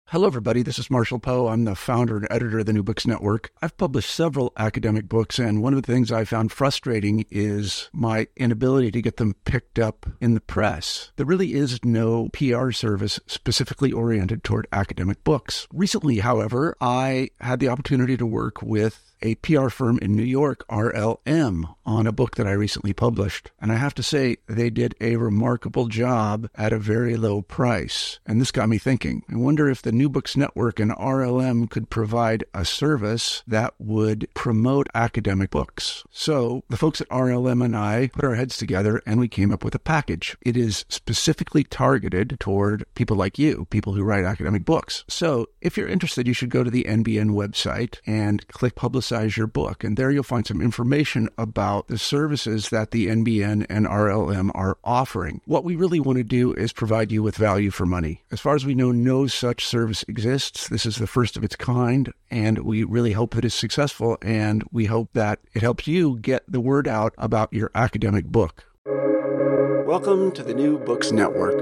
Hello, everybody. This is Marshall Poe. I'm the founder and editor of the New Books Network. I've published several academic books, and one of the things I found frustrating is my inability to get them picked up in the press. There really is no PR service specifically oriented toward academic books. Recently, however, I had the opportunity to work with a PR firm in New York, RLM, on a book that I recently published. And I have to say, they did a remarkable job at a very low price. And this got me thinking. I wonder if the New Books Network and RLM could provide a service that would promote academic books. So the folks at RLM and I put our heads together and we came up with a package. It is specifically targeted toward people like you, people who write academic books. So if you're interested, you should go to the NBN website and click Publicize Your Book. And there you'll find some information about the services that the NBN and RLM are offering. What we really want to do is provide you with value for money. As far as we know, no such service exists. This is the first of its kind, and we really hope that it's successful, and we hope that it helps you get the word out about your academic book. Welcome to the New Books Network.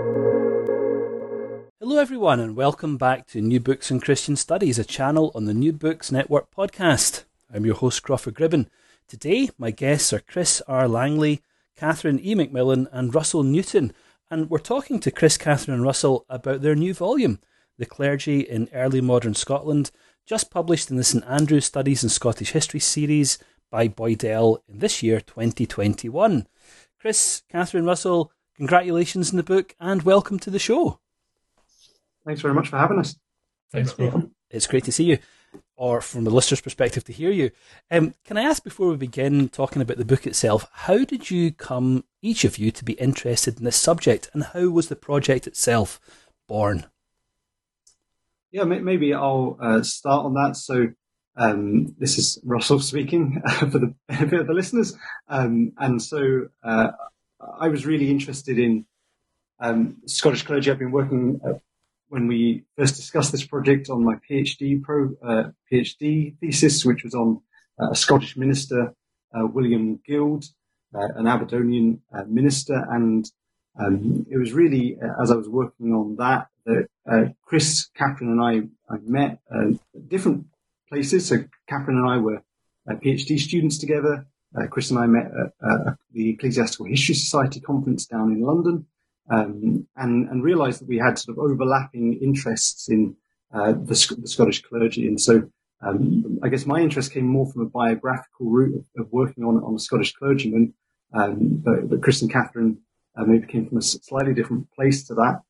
Hello everyone, and welcome back to New Books and Christian Studies, a channel on the New Books Network podcast. I'm your host, Crawford Gribben. Today, my guests are Chris R. Langley, Catherine E. McMillan, and Russell Newton, and we're talking to Chris, Catherine, and Russell about their new volume, The Clergy in Early Modern Scotland, just published in the St Andrews Studies in Scottish History series by Boydell in this year, 2021. Chris, Catherine, Russell, congratulations on the book, and welcome to the show. Thanks very much for having us. Thanks, Crawford. It's great to see you, or from the listener's perspective, to hear you. Can I ask, before we begin talking about the book itself, how did you come, each of you, to be interested in this subject, and how was the project itself born? Yeah, maybe I'll start on that. So this is Russell speaking for the benefit of the listeners. And so I was really interested in Scottish clergy. I've been working when we first discussed this project on my PhD thesis, which was on a Scottish minister, William Guild, an Aberdonian minister. And it was really, as I was working on that Chris, Catherine and I met at different places. So Catherine and I were PhD students together. Chris and I met at the Ecclesiastical History Society conference down in London. And realised that we had sort of overlapping interests in the Scottish clergy. And so I guess my interest came more from a biographical route of working on a Scottish clergyman. But Chris and Catherine maybe came from a slightly different place to that.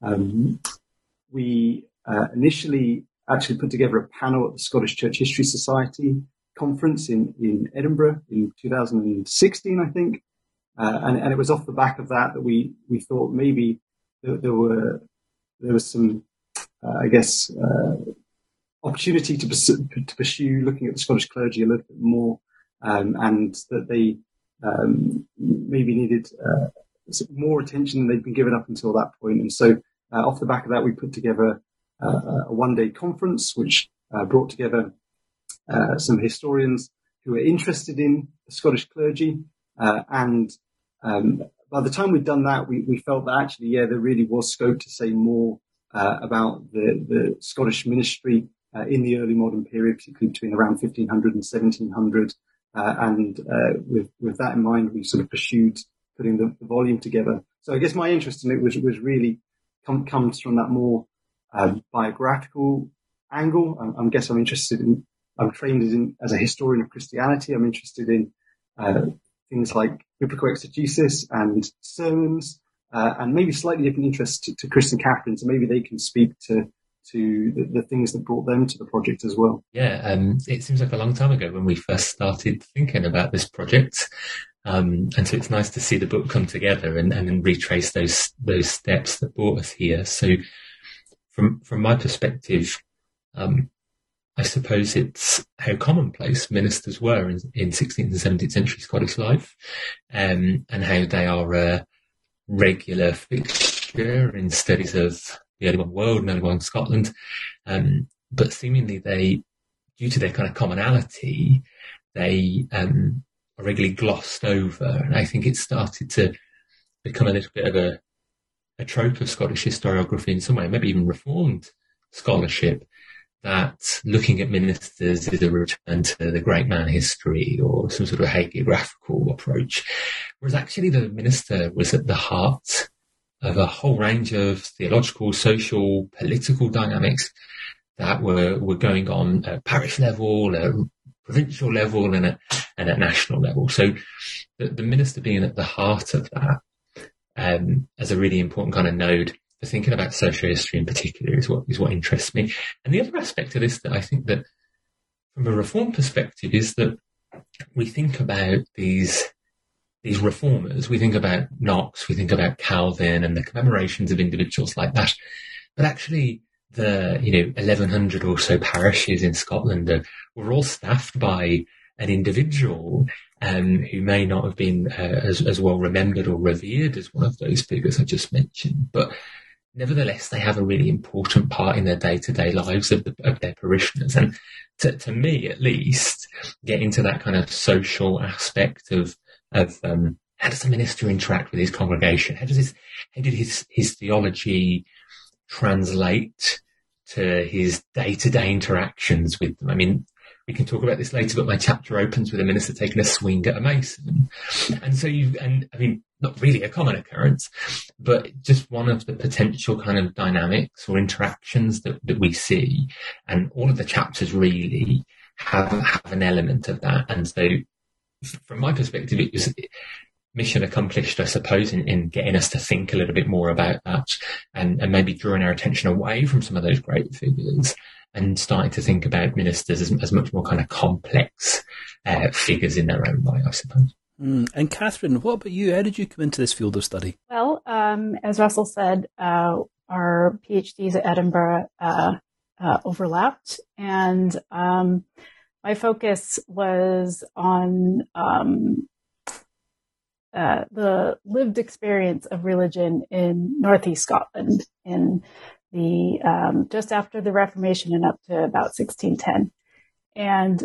We initially actually put together a panel at the Scottish Church History Society conference in Edinburgh in 2016, I think. And it was off the back of that we thought maybe there was some, opportunity to pursue looking at the Scottish clergy a little bit more, and that they maybe needed more attention than they'd been given up until that point. And so off the back of that, we put together a one-day conference, which brought together some historians who were interested in the Scottish clergy. And by the time we'd done that, we felt that actually, there really was scope to say more about the Scottish ministry in the early modern period, particularly between around 1500 and 1700. And with that in mind, we sort of pursued putting the volume together. So I guess my interest in it was really comes from that more biographical angle. I'm trained as a historian of Christianity. I'm interested in things like biblical exegesis and sermons, and maybe slightly different interests to Chris and Catherine, so maybe they can speak to the things that brought them to the project as well. Yeah, it seems like a long time ago when we first started thinking about this project, and so it's nice to see the book come together and then retrace those steps that brought us here. So from my perspective, I suppose it's how commonplace ministers were in 16th and 17th century Scottish life, and how they are a regular fixture in studies of the early modern world and early modern Scotland. But seemingly due to their kind of commonality, they are regularly glossed over. And I think it started to become a little bit of a trope of Scottish historiography in some way, maybe even reformed scholarship that looking at ministers is a return to the great man history or some sort of hagiographical approach, whereas actually the minister was at the heart of a whole range of theological, social, political dynamics that were going on at parish level, at provincial level, and at national level. So the minister being at the heart of that as a really important kind of node for thinking about social history in particular is what interests me. And the other aspect of this that I think that from a reform perspective is that we think about these reformers, we think about Knox, we think about Calvin and the commemorations of individuals like that. But actually the 1,100 or so parishes in Scotland were all staffed by an individual who may not have been as well remembered or revered as one of those figures I just mentioned, but nevertheless they have a really important part in their day-to-day lives of their parishioners. And to me, at least, getting to that kind of social aspect of how does the minister interact with his congregation? How did his theology translate to his day-to-day interactions with them? I mean, we can talk about this later, but my chapter opens with a minister taking a swing at a mason. And so not really a common occurrence, but just one of the potential kind of dynamics or interactions that we see. And all of the chapters really have an element of that. And so from my perspective, it was mission accomplished, I suppose, in getting us to think a little bit more about that and maybe drawing our attention away from some of those great figures and starting to think about ministers as much more kind of complex figures in their own right, I suppose. And Catherine, what about you? How did you come into this field of study? Well, as Russell said, our PhDs at Edinburgh overlapped, and my focus was on the lived experience of religion in Northeast Scotland in the just after the Reformation and up to about 1610. And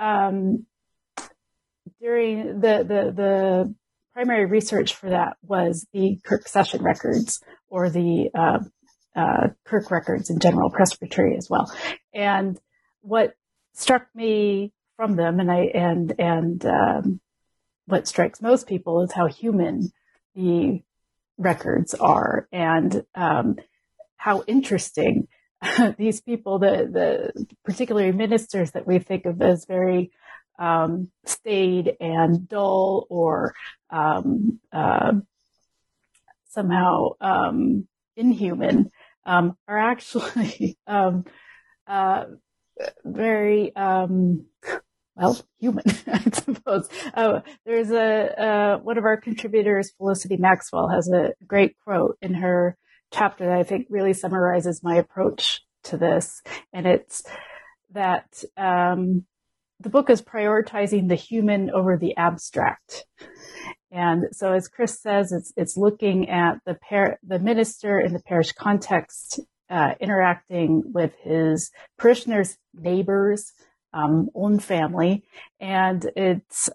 during the primary research for that was the Kirk Session records, or the Kirk records in general, Presbytery as well. And what struck me from them, and what strikes most people, is how human the records are, and how interesting these people, the particularly ministers that we think of as very staid and dull, or somehow inhuman, are actually very human, I suppose. There's one of our contributors, Felicity Maxwell, has a great quote in her chapter that I think really summarizes my approach to this, and it's that the book is prioritizing the human over the abstract. And so, as Chris says, it's looking at the minister in the parish context, interacting with his parishioners, neighbors, own family, and it's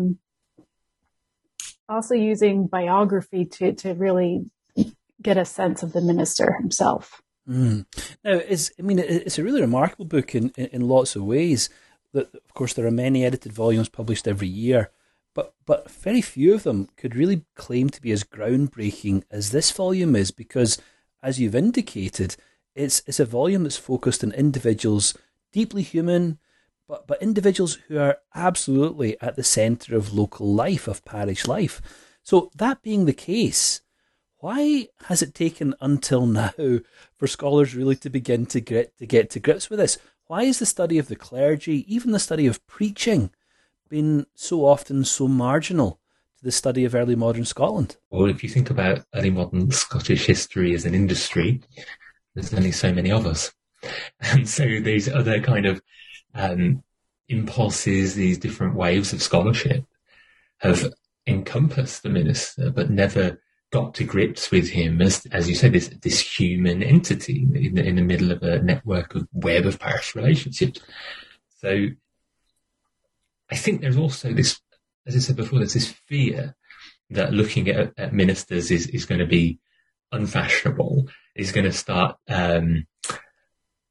also using biography to really get a sense of the minister himself. Now, it's a really remarkable book in lots of ways. That, of course, there are many edited volumes published every year, but very few of them could really claim to be as groundbreaking as this volume is, because, as you've indicated, it's a volume that's focused on individuals, deeply human, but individuals who are absolutely at the centre of local life, of parish life. So that being the case, why has it taken until now for scholars really to begin to get to grips with this? Why is the study of the clergy, even the study of preaching, been so often so marginal to the study of early modern Scotland? Well, if you think about early modern Scottish history as an industry, there's only so many of us. And so these other kind of impulses, these different waves of scholarship have encompassed the minister, but never got to grips with him as you said, this human entity in the middle of a network of web of parish relationships. So I think there's also this, as I said before, there's this fear that looking at ministers is going to be unfashionable, is going to start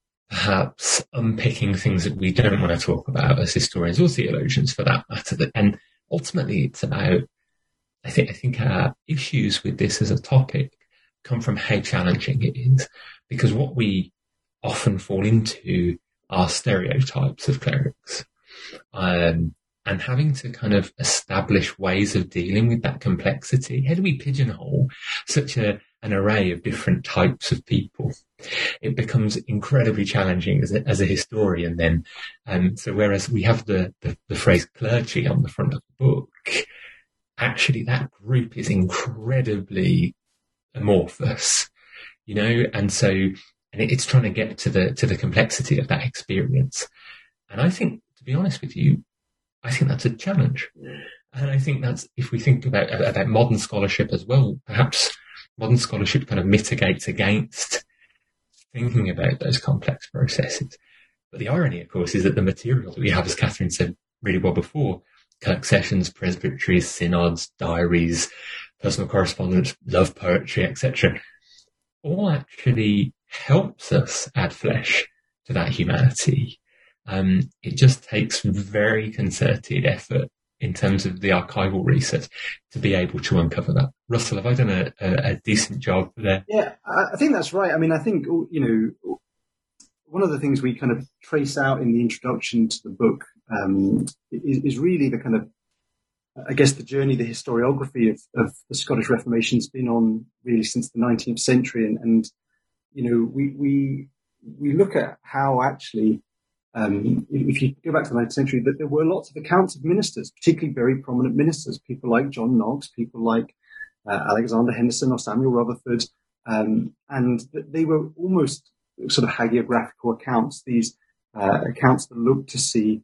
perhaps unpicking things that we don't want to talk about as historians or theologians for that matter. And ultimately it's about, I think our issues with this as a topic come from how challenging it is, because what we often fall into are stereotypes of clerics, and having to kind of establish ways of dealing with that complexity. How do we pigeonhole such an array of different types of people? It becomes incredibly challenging as a historian then. So whereas we have the phrase clergy on the front of the book, actually that group is incredibly amorphous, and it's trying to get to the complexity of that experience. And I think, to be honest with you, I think that's a challenge. And I think that's, if we think about modern scholarship as well, perhaps modern scholarship kind of mitigates against thinking about those complex processes. But the irony, of course, is that the material that we have, as Catherine said really well before, Kirk sessions, presbyteries, synods, diaries, personal correspondence, love poetry, etc., all actually helps us add flesh to that humanity. It just takes very concerted effort in terms of the archival research to be able to uncover that. Russell, have I done a decent job there? Yeah, I think that's right. I mean, I think, one of the things we kind of trace out in the introduction to the book is really the kind of, I guess, the journey, the historiography of the Scottish Reformation's been on really since the 19th century. And we look at how actually, if you go back to the 19th century, that there were lots of accounts of ministers, particularly very prominent ministers, people like John Knox, people like Alexander Henderson or Samuel Rutherford, and they were almost sort of hagiographical accounts, these accounts that look to see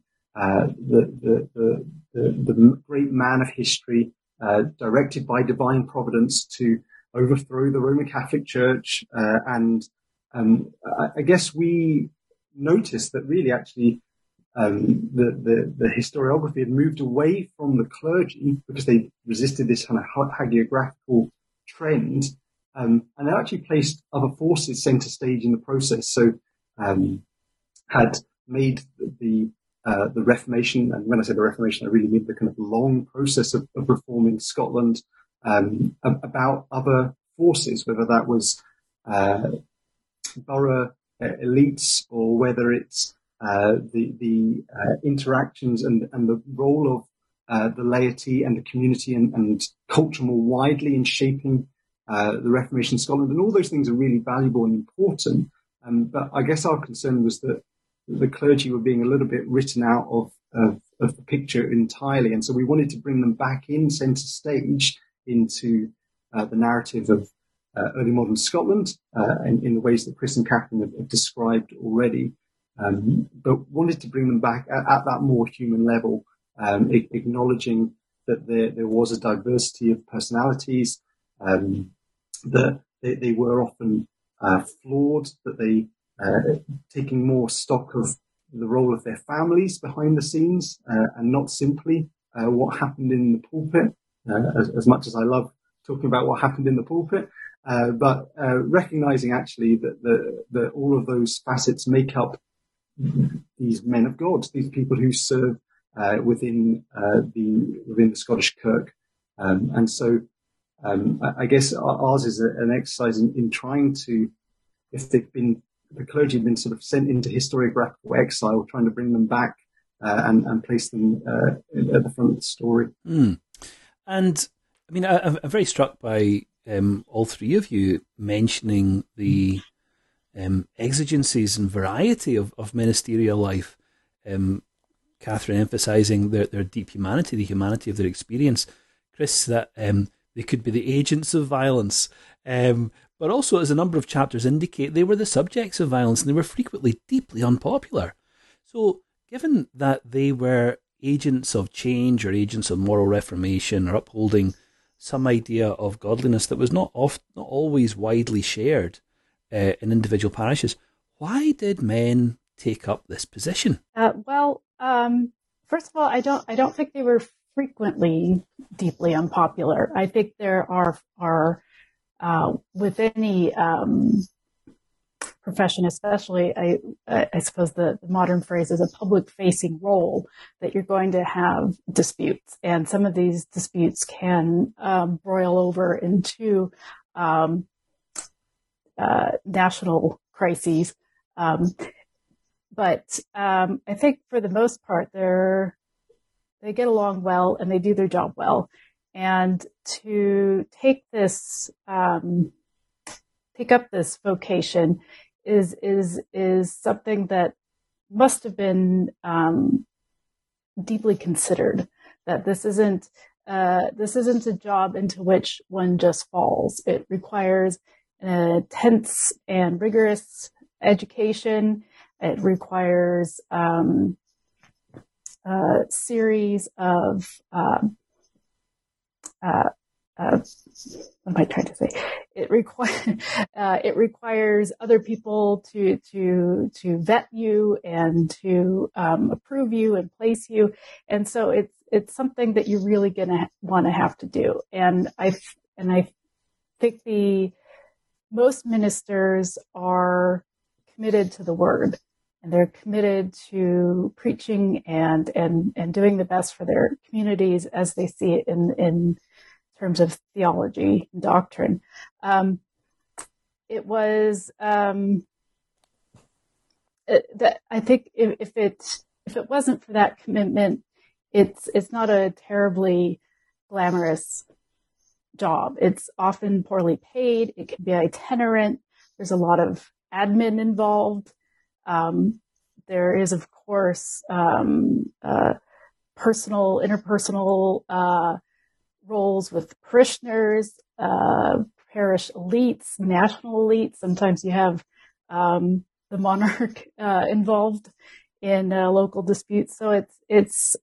the great man of history directed by divine providence to overthrow the Roman Catholic Church, and I guess we noticed that really actually the historiography had moved away from the clergy because they resisted this kind of hagiographical trend, and they actually placed other forces center stage in the process. So had made the Reformation, and when I say the Reformation, I really mean the kind of long process of reforming Scotland, about other forces, whether that was borough elites or whether it's the interactions and the role of the laity and the community and culture more widely in shaping the Reformation in Scotland. And all those things are really valuable and important. But I guess our concern was that the clergy were being a little bit written out of the picture entirely. And so we wanted to bring them back in centre stage into the narrative of early modern Scotland in the ways that Chris and Catherine have described already. But wanted to bring them back at that more human level, acknowledging that there was a diversity of personalities, that they were often flawed, that they taking more stock of the role of their families behind the scenes, and not simply what happened in the pulpit, as much as I love talking about what happened in the pulpit, but recognizing actually that all of those facets make up these men of God, these people who serve within the Scottish Kirk, and so I guess ours is an exercise in trying to, if the clergy have been sort of sent into historiographical exile, trying to bring them back and place them at the front of the story. And I mean, I'm very struck by all three of you mentioning the exigencies and variety of ministerial life. Catherine emphasising their deep humanity, the humanity of their experience. Chris, that they could be the agents of violence. But also, as a number of chapters indicate, they were the subjects of violence and they were frequently deeply unpopular. So, given that they were agents of change or agents of moral reformation or upholding some idea of godliness that was not always widely shared in individual parishes, why did men take up this position? First of all, I don't think they were frequently deeply unpopular. I think there are with any profession, especially, I suppose the modern phrase is a public-facing role, that you're going to have disputes, and some of these disputes can broil over into national crises. But I think for the most part, they get along well and they do their job well. And to take up this vocation is something that must have been deeply considered. That this isn't a job into which one just falls. It requires an intense and rigorous education. It requires a series of what am I trying to say? It requires other people to vet you and to approve you and place you, and so it's something that you're really going to want to have to do. And I think most ministers are committed to the word, and they're committed to preaching and doing the best for their communities as they see it in terms of theology and doctrine. It was that I think if it wasn't for that commitment, it's not a terribly glamorous job. It's often poorly paid. It can be itinerant. There's a lot of admin involved. There is, of course, interpersonal roles with parishioners, parish elites, national elites. Sometimes you have the monarch involved in local disputes. So it's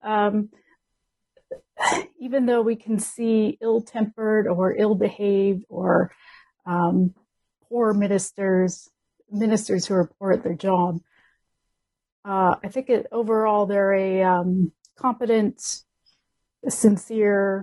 even though we can see ill-tempered or ill-behaved or poor ministers who are poor at their job, I think overall they're a competent, sincere,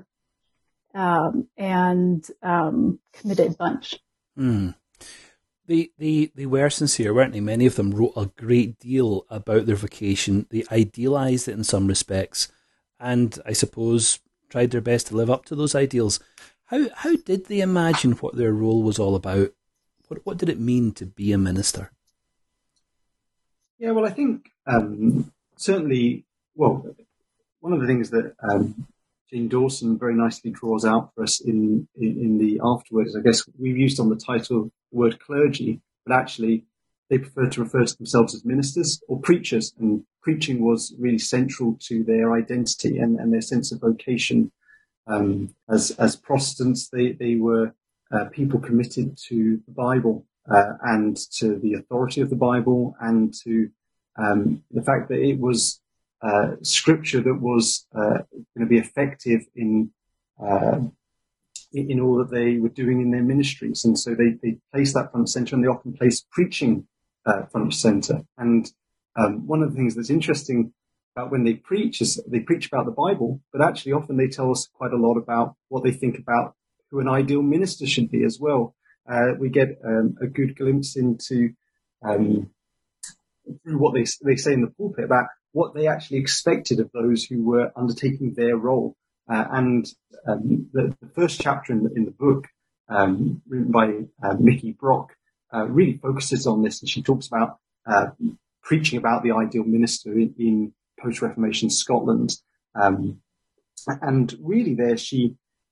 and committed bunch. Mm. They were sincere, weren't they? Many of them wrote a great deal about their vocation. They idealised it in some respects, and I suppose tried their best to live up to those ideals. How did they imagine what their role was all about? What did it mean to be a minister? Yeah, well, I think certainly, well, one of the things that Jane Dawson very nicely draws out for us in the afterwards, I guess we've used on the title the word clergy, but actually they prefer to refer to themselves as ministers or preachers, and preaching was really central to their identity and their sense of vocation. As Protestants, they were people committed to the Bible and to the authority of the Bible and to the fact that it was scripture that was going to be effective in all that they were doing in their ministries. And so they place that front center, and they often place preaching front center. And one of the things that's interesting about when they preach is they preach about the Bible, but actually often they tell us quite a lot about what they think about who an ideal minister should be as well. We get a good glimpse into through what they say in the pulpit about what they actually expected of those who were undertaking their role. The first chapter in the book, written by Mickey Brock, really focuses on this, and she talks about preaching about the ideal minister in post-Reformation Scotland. And really there she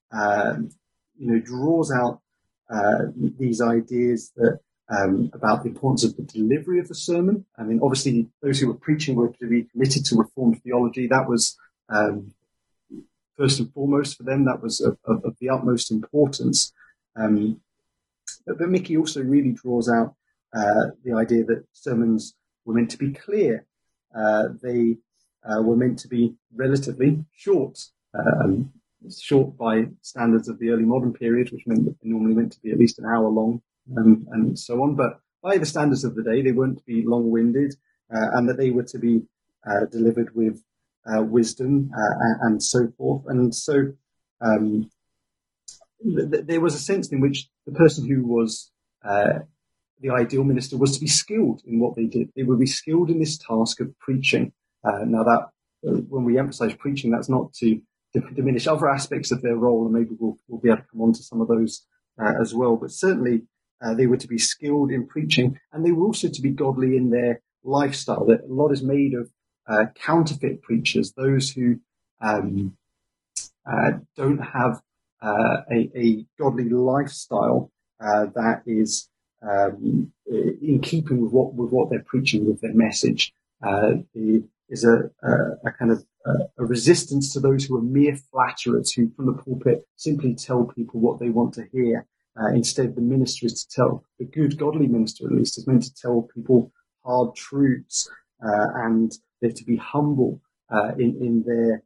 draws out these ideas that about the importance of the delivery of the sermon. I mean, obviously, those who were preaching were to be committed to Reformed theology. That was first and foremost for them. That was of the utmost importance. But Mickey also really draws out the idea that sermons were meant to be clear. They were meant to be relatively short. Short by standards of the early modern period, which meant that they normally meant to be at least an hour long, and so on. But by the standards of the day, they weren't to be long-winded, and that they were to be delivered with wisdom and so forth. And so there was a sense in which the person who was the ideal minister was to be skilled in what they did. They would be skilled in this task of preaching. Now that when we emphasize preaching, that's not to diminish other aspects of their role, and maybe we'll be able to come on to some of those as well. But certainly they were to be skilled in preaching, and they were also to be godly in their lifestyle. That a lot is made of counterfeit preachers, those who don't have a godly lifestyle that is in keeping with what they're preaching, with their message. Is a kind of a resistance to those who are mere flatterers, who from the pulpit simply tell people what they want to hear. Instead, the minister is to tell, the good godly minister at least, is meant to tell people hard truths, and they're to be humble in their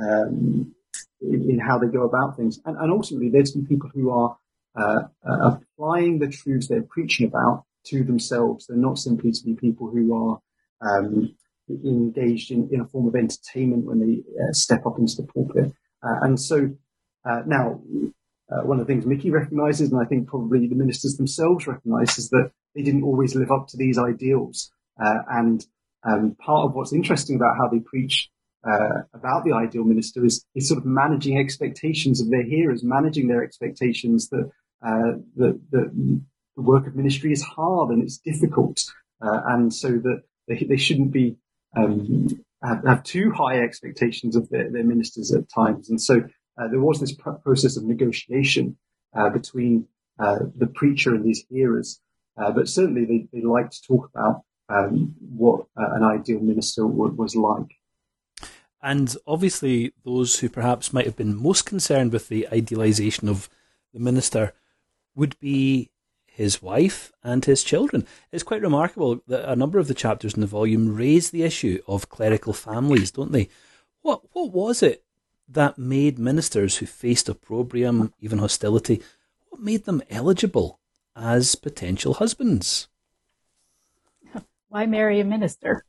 in how they go about things. And ultimately, there's some people who are applying the truths they're preaching about to themselves. They're not simply to be people who are engaged in a form of entertainment when they step up into the pulpit. And so now, one of the things Mickey recognises, and I think probably the ministers themselves recognise, is that they didn't always live up to these ideals. And part of what's interesting about how they preach about the ideal minister is sort of managing expectations of their hearers, managing their expectations that the work of ministry is hard and it's difficult, and so that they shouldn't be have too high expectations of their ministers at times. And so there was this process of negotiation between the preacher and his hearers, but certainly they like to talk about what an ideal minister was like. And obviously those who perhaps might have been most concerned with the idealisation of the minister would be his wife and his children. It's quite remarkable that a number of the chapters in the volume raise the issue of clerical families, don't they? What was it that made ministers who faced opprobrium, even hostility, what made them eligible as potential husbands? Why marry a minister?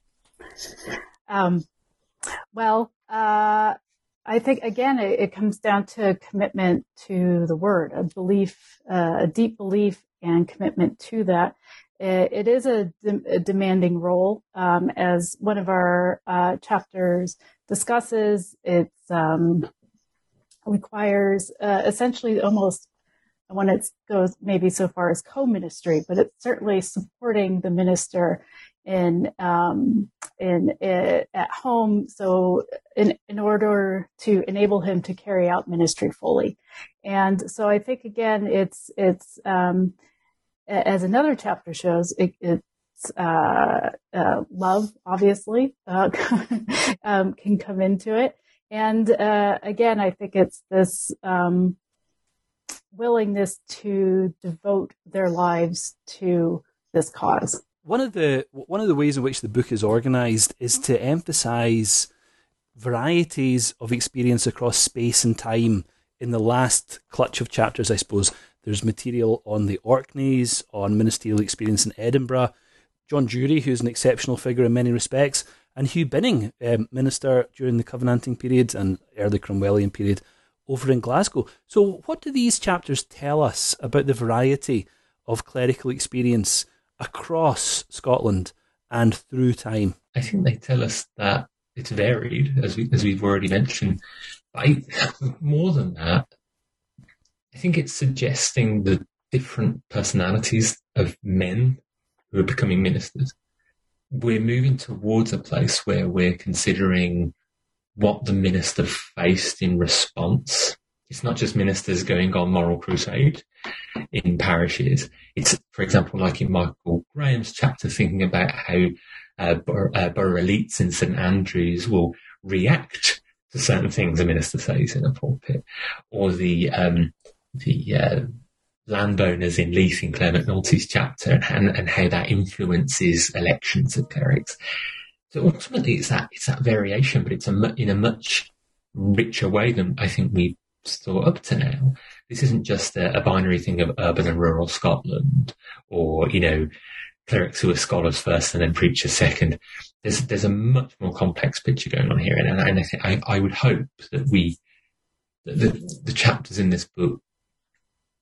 I think, again, it comes down to commitment to the word, a deep belief and commitment to that. It is a demanding role. As one of our chapters discusses, it requires essentially almost, when it goes maybe so far as co-ministry, but it's certainly supporting the minister at home, so in order to enable him to carry out ministry fully. And so I think, again, it's as another chapter shows, it's love, obviously, can come into it. And again, I think it's this willingness to devote their lives to this cause. One of the ways in which the book is organised is to emphasise varieties of experience across space and time. In the last clutch of chapters, I suppose, there's material on the Orkneys, on ministerial experience in Edinburgh, John Jury, who's an exceptional figure in many respects, and Hugh Binning, minister during the Covenanting period and early Cromwellian period over in Glasgow. So what do these chapters tell us about the variety of clerical experience across Scotland and through time? I think they tell us that it's varied, as we've already mentioned. But more than that, I think it's suggesting the different personalities of men who are becoming ministers. We're moving towards a place where we're considering what the minister faced in response. It's not just ministers going on moral crusade in parishes. It's, for example, like in Michael Graham's chapter, thinking about how borough elites in St Andrews will react to certain things a minister says in a pulpit, or the landowners in Leith in Clare McNulty's chapter, and how that influences elections of clerics. So ultimately, it's that variation, but it's in a much richer way than I think we've thought up to now. This isn't just a binary thing of urban and rural Scotland, or clerics who are scholars first and then preachers second. There's a much more complex picture going on here, and I think I would hope that the chapters in this book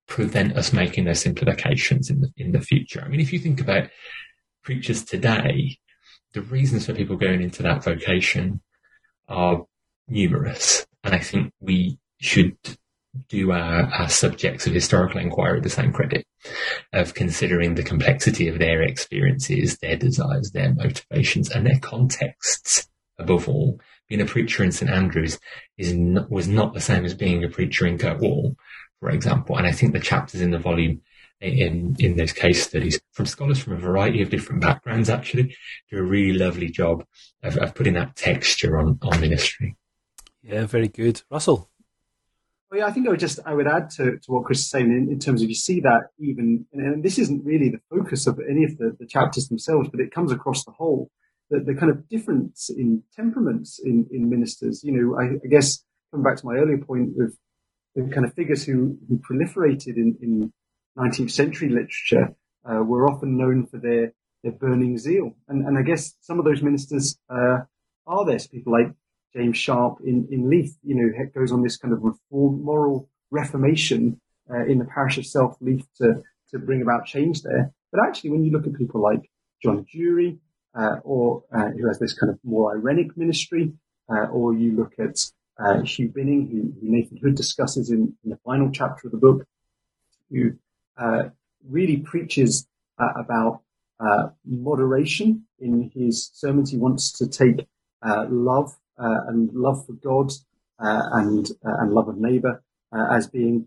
prevent us making those simplifications in the future. I mean, if you think about preachers today, the reasons for people going into that vocation are numerous. And I think we should do our subjects of historical inquiry the same credit of considering the complexity of their experiences, their desires, their motivations, and their contexts. Above all, being a preacher in St Andrews was not the same as being a preacher in Kirkwall, for example. And I think the chapters in the volume in those case studies from scholars from a variety of different backgrounds actually do a really lovely job of putting that texture on ministry. Yeah, very good. Russell? Well, yeah, I think I would add to what Chris is saying in terms of you see that even, and this isn't really the focus of any of the chapters themselves, but it comes across the whole, the kind of difference in temperaments in ministers. You know, I guess coming back to my earlier point of the kind of figures who proliferated in 19th century literature were often known for their burning zeal. And I guess some of those ministers are there. So people like James Sharp in Leith, you know, goes on this kind of moral reformation in the parish of Self, Leith, to bring about change there. But actually, when you look at people like John Dury, or who has this kind of more irenic ministry, or you look at Hugh Binning, who Nathan Hood discusses in the final chapter of the book, who really preaches about moderation in his sermons. He wants to take love and love for God and love of neighbour as being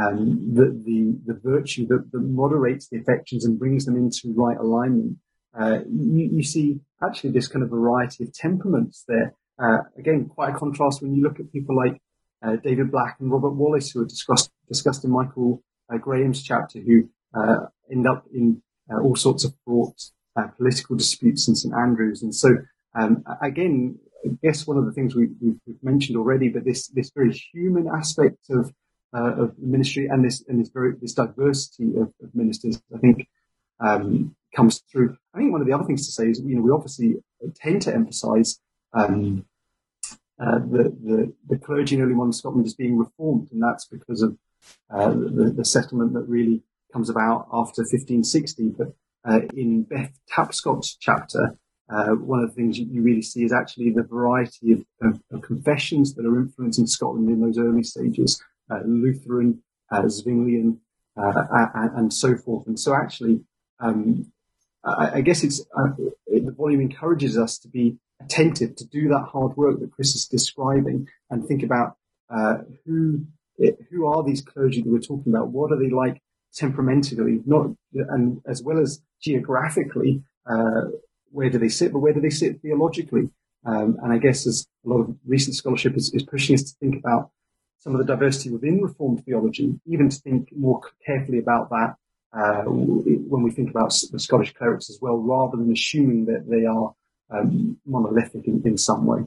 the virtue that moderates the affections and brings them into right alignment. You see actually this kind of variety of temperaments there. Again, quite a contrast when you look at people like David Black and Robert Wallace, who are discussed in Michael Graham's chapter, who end up in all sorts of fraught political disputes in St Andrews. And so, again, I guess one of the things we've mentioned already, but this very human aspect of ministry and this diversity of ministers, I think, comes through. I think one of the other things to say is, you know, we obviously tend to emphasise the clergy in early modern Scotland as being reformed, and that's because of the settlement that really comes about after 1560. But in Beth Tapscott's chapter, one of the things you really see is actually the variety of confessions that are influencing Scotland in those early stages, Lutheran, Zwinglian, and so forth. And so actually, I guess the volume encourages us to be attentive, to do that hard work that Chris is describing, and think about who are these clergy that we're talking about? What are they like temperamentally, and as well as geographically? Where do they sit? But where do they sit theologically? And I guess as a lot of recent scholarship is pushing us to think about some of the diversity within Reformed theology, even to think more carefully about that when we think about the Scottish clerics as well, rather than assuming that they are monolithic in some way.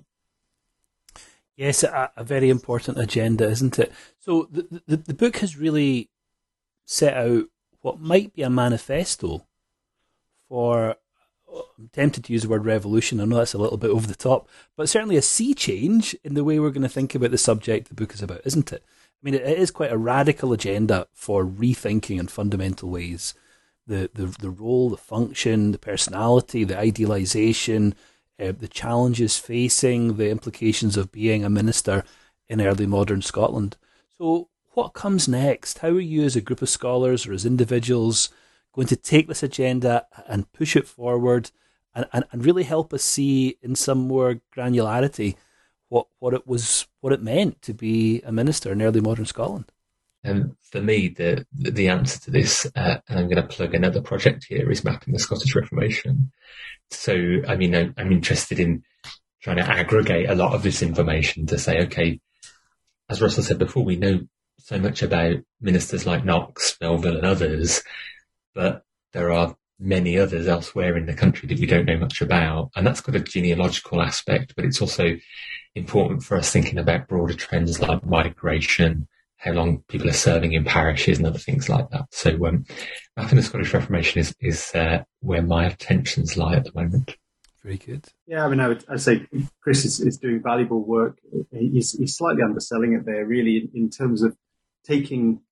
Yes, a very important agenda, isn't it? So the book has really set out what might be a manifesto for, I'm tempted to use the word revolution, I know that's a little bit over the top, but certainly a sea change in the way we're going to think about the subject the book is about, isn't it? I mean, it is quite a radical agenda for rethinking in fundamental ways the role, the function, the personality, the idealisation, the challenges facing, the implications of being a minister in early modern Scotland. So what comes next? How are you as a group of scholars or as individuals going to take this agenda and push it forward and really help us see in some more granularity what it meant to be a minister in early modern Scotland? For me, the answer to this, and I'm going to plug another project here, is Mapping the Scottish Reformation. So, I mean, I'm interested in trying to aggregate a lot of this information to say, okay, as Russell said before, we know so much about ministers like Knox, Melville and others, but there are many others elsewhere in the country that we don't know much about. And that's got a genealogical aspect, but it's also important for us thinking about broader trends like migration, how long people are serving in parishes and other things like that. So Mapping the Scottish Reformation is where my attentions lie at the moment. Very good. Yeah, I mean, I'd say Chris is doing valuable work. He's slightly underselling it there, really, in terms of taking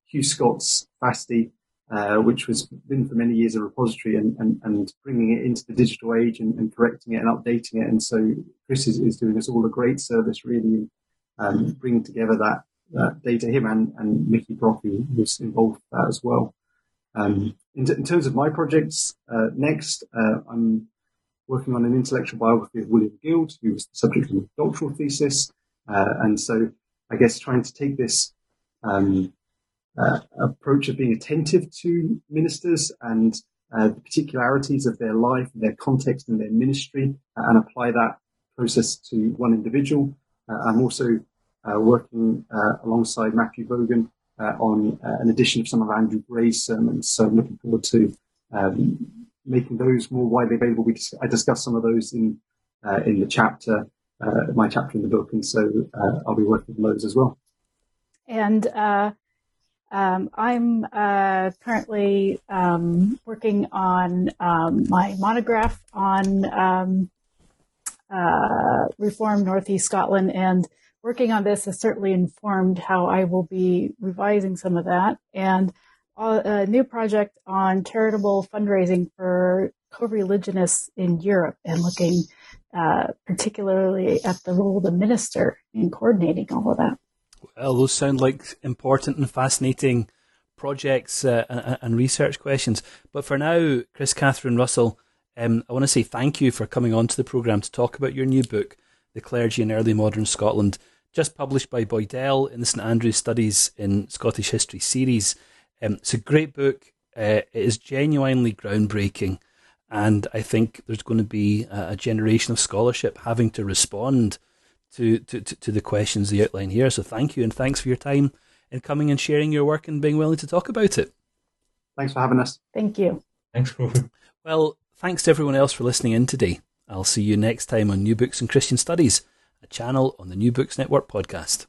Hugh Scott's FASTI, which was been for many years a repository, and bringing it into the digital age and correcting it and updating it. And so Chris is doing us all a great service, really, bringing together that data. Him and Mickey Brock, who was involved with that as well. In terms of my projects, next, I'm working on an intellectual biography of William Guild, who was the subject of my doctoral thesis. And so I guess trying to take this approach of being attentive to ministers and the particularities of their life, their context and their ministry, and apply that process to one individual. I'm also working alongside Matthew Bogan on an edition of some of Andrew Gray's sermons. So I'm looking forward to making those more widely available. I discussed some of those in the chapter, my chapter in the book, and so I'll be working on those as well. And I'm currently working on my monograph on Reformed Northeast Scotland, and working on this has certainly informed how I will be revising some of that. And a new project on charitable fundraising for co-religionists in Europe, and looking particularly at the role of the minister in coordinating all of that. Well, those sound like important and fascinating projects and research questions. But for now, Chris, Catherine, Russell, I want to say thank you for coming on to the programme to talk about your new book, The Clergy in Early Modern Scotland, just published by Boydell in the St Andrews Studies in Scottish History series. It's a great book. It is genuinely groundbreaking, and I think there's going to be a generation of scholarship having to respond to the questions you outline here. So thank you, and thanks for your time in coming and sharing your work and being willing to talk about it. Thanks for having us. Thank you. Thanks, Crawford. Well, thanks to everyone else for listening in today. I'll see you next time on New Books in Christian Studies, a channel on the New Books Network podcast.